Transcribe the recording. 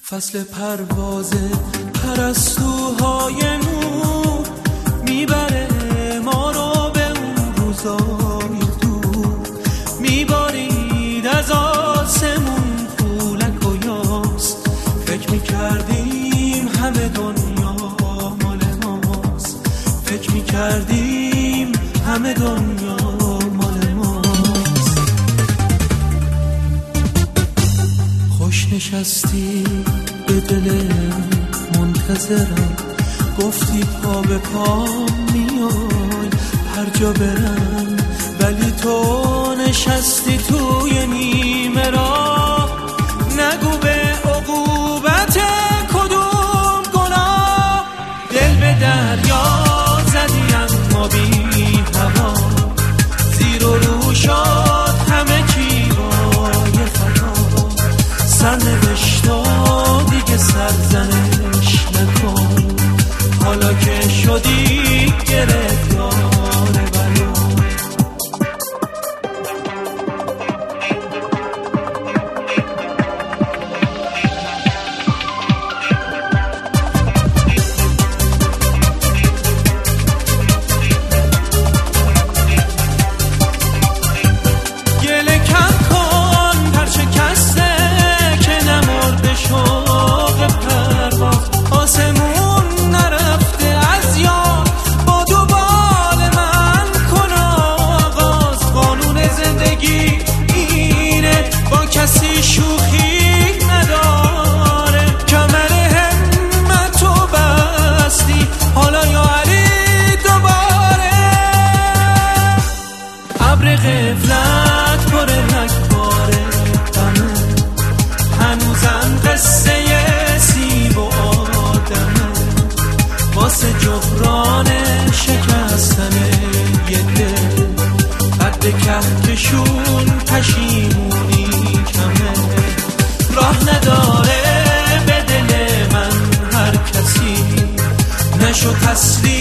فصل پرواز پرستوهای نور میبره ما رو به اون روزای دور، میبارید از آسمون پولک و یاس. فکر میکردیم همه دنیا مال ماست، فکر میکردیم همه دنیا مال ماست. خوش نشستی به دل منتظرم، گفتی پا به پا میای هر جا برم، ولی تو نشستی توی نیمه راه. نگو به عقوبت کدوم گناه، دل به دریا زدی اما بی هوا، زیر و رو شد همه چی بای خطا. سرنوشتا دیگه سرزنش نکن، حالا که شدی گرفتار بلا. گله کم کن پر شکسته که نمرده شوق پرواز. آسمون نرفته از یاد، با دوبال من کن آغاز. قانون زندگی اینه، با کسی شوخی نداره. کمر همتو بستی، حالا یا علی دوباره. ابر غفلت پر رگباره غمه، هنوزم قصه سیب و آدمه. واسه جبران شکستن یه دل، قد کهکشون پشیمونی کمه. راه نداره به دل من هر کسی، نشو تسلیم